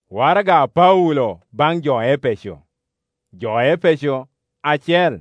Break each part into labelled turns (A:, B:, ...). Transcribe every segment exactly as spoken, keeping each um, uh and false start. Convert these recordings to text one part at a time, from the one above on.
A: Waraga Paulo bang jo Efeso. Jo Efeso achiel.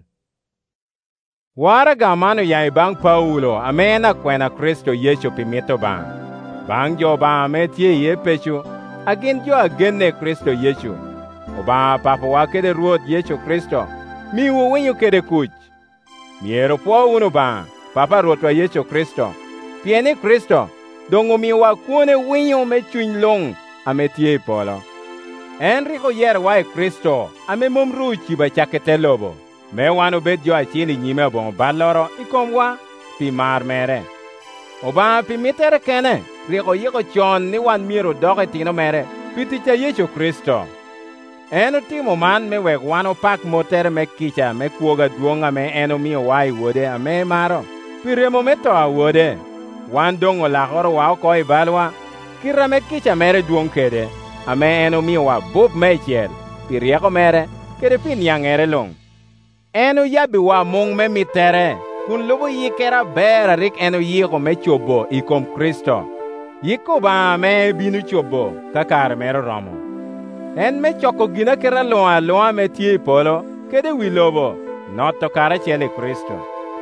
A: Waraga mano yai bang Paulo amena kwena Kristo Yesu pimito bang. Bang jo ba ametie Efeso agin jo agenne Kristo Yesu. Oba papa wakede ruot Yesu Kristo mi winyo kede kuch. Miero po uno ba papa ruot wa Yesu Kristo. Pieni Kristo dongo mi wakune winyo me chuny long ametie polo. Enrico yer wae Kristo ame momru chiba chakete lobo. Me wano bet jo achili nyime bon baloro ikomwa pi mar mere. Oba pi mitere kene riko yiko chon ni wan miro doke tino mere piticha Yesu Kristo. Eno timo man me wek wano pak motere me kicha me kuoga duonga me eno miyo wai wode ame maro. Pi remo me toa wode. Wan dongo lakoro wao koi balwa kira me kicha mere duong kede. Ame eno miyo wa bub me chiel. Pi rieko mere kede pin yang ere long. Eno yabi wa mong me mitere. Kun lubo yikera bera rik eno yiko me chobo ikom Kristo. Yiko ba me binu chobo kakar mero romo. En me choko gina kera loa loa me tie polo kede wilobo noto kara chele Kristo.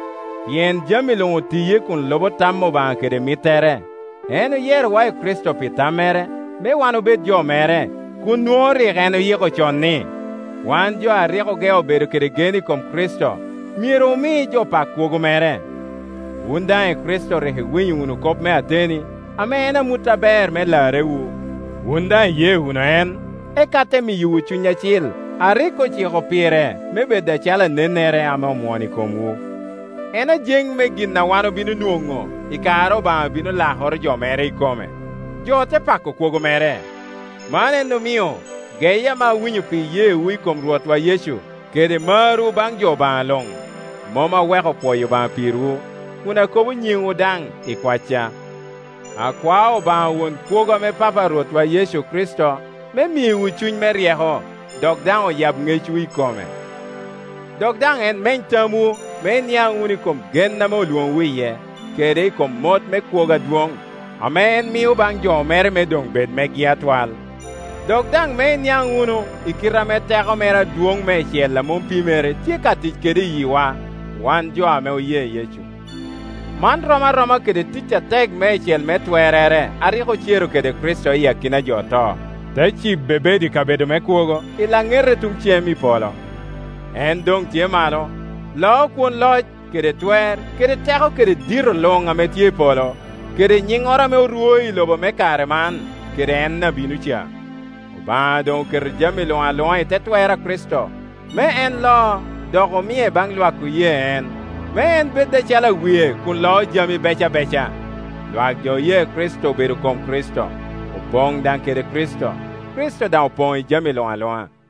A: Yen jami longo tiye kun lobo tammo ba kede mitere. Eno yer wa Kristo pitamere me wano bet jo mere kun nuori eno yiko chonni. Wan jo ariko geo bedo kede geni kom Kristo. Miro mi jo pa kuogo mere. Wunda e Kristo rehe winyu unu kop me ateni. Ame ena mutaber me larewu. Wunda ye uno en. E kate mi yu chunya chil. Ariko chiko pire. Me beda chala nenere ame mwani komu. Ena jeng me gin na wano binu nuongo. Ikaro ba binu lahor jo mere ikome. Jo te pako kuogo mere. Mane no mio. Geya ma winyu pi ye ui kom ruot wa Yesu. Kede maru bang jo ba long. Moma weko poyo ba piru. Una kobu nyingu dang ikwacha. Akwao ba won kuogo me papa ruot wa Yesu Kristo. Me mi uchuny me rieho. Dok dang o yab ngechu ikome. Dok dang en men tamu. Me niang unikom gen na mo luong wiye. Kede ikom mot me kuoga duong. Ame en miu bang jo mere me dong bed me giatwal. Dok dang me niang unu ikira me teko mera duong me chiel la mumpi mere tika tich kede yiwa wan jo ame uye Yesu. Man roma roma kede ticha tek me chiel me twerere ariko chiero kede Kristo iya kina jo to. Te chi bebedi kabedo me kuogo ila ngere tung chiemi polo. En dong tie malo lo kun lo kede twer kede teko kede diro long ame tie polo kede nyingora me uruoi lobo me kare man kede en na binu chia. Ba don ker jami lo alo ite twera Kristo. Me en lo doko mie bang lwa ku ye en. Me en bede chala wie kun lo jami becha becha. Lwa jo ye Kristo beru kom Kristo. Upong dan kere Kristo. Kristo da upong jami lo alo.